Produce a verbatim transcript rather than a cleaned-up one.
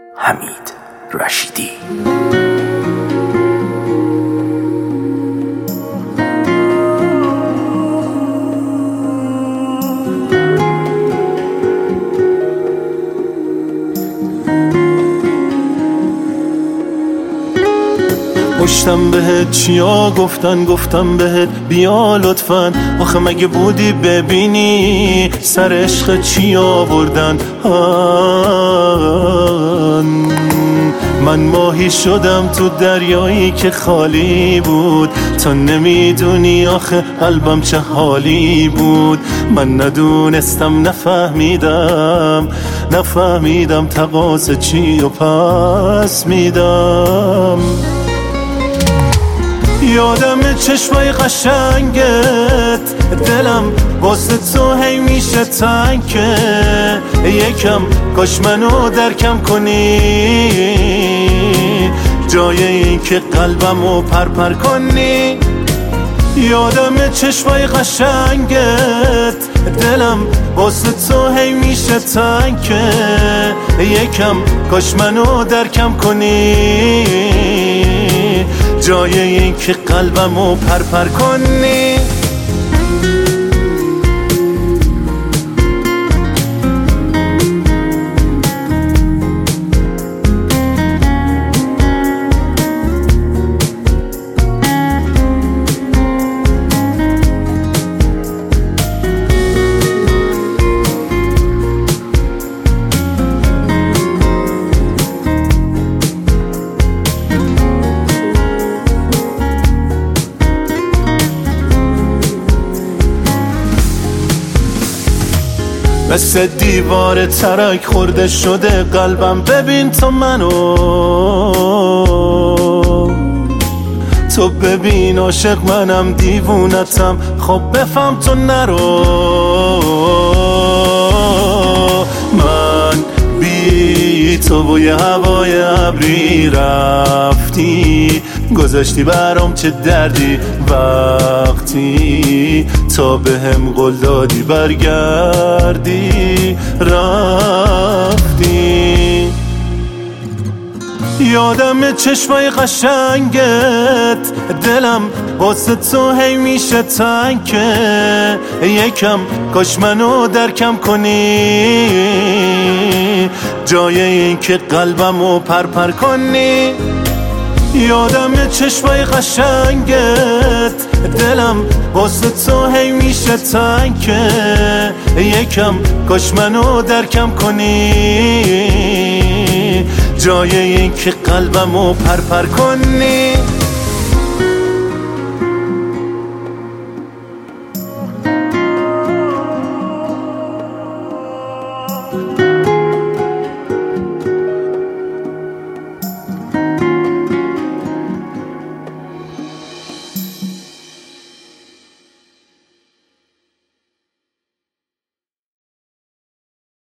حمید رشیدی. پشتم بهت چیا گفتن گفتم بهت بیا لطفاً، آخه مگه بودی ببینی سر عشق چی آوردن. آن من ماهی شدم تو دریایی که خالی بود، تا نمیدونی آخه قلبم چه حالی بود. من ندونستم نفهمیدم نفهمیدم تقاضا چی و پس میدم. یادم چشمای قشنگت، دلم واسه تو هی میشه تنگ که یکم کاش منو درکم کنی، جای این که قلبمو پرپر کنی. یادم چشمای قشنگت، دلم واسه تو هی میشه تنگ که یکم کاش منو درکم کنی، جای این که قلبمو پرپر کنی. مثل دیوار ترک خورده شده قلبم، ببین تو منو، تو ببین عاشق منم دیوونتم، خب بفهم تو نرو. من بی تو و یه هوای ابری رفتی، گذاشتی برام چه دردی وقتی تا به هم قول دادی برگردی رفتی. یادم چشمای قشنگت، دلم واسه تو هی میشه تنگ که یکم کاش منو درکم کنی، جای این که قلبمو پرپر کنی. یادم چشمای قشنگت، دلم واسه تو هی میشه تنگ که یکم کاش منو درکم کنی، جای این که قلبمو پرپر کنی.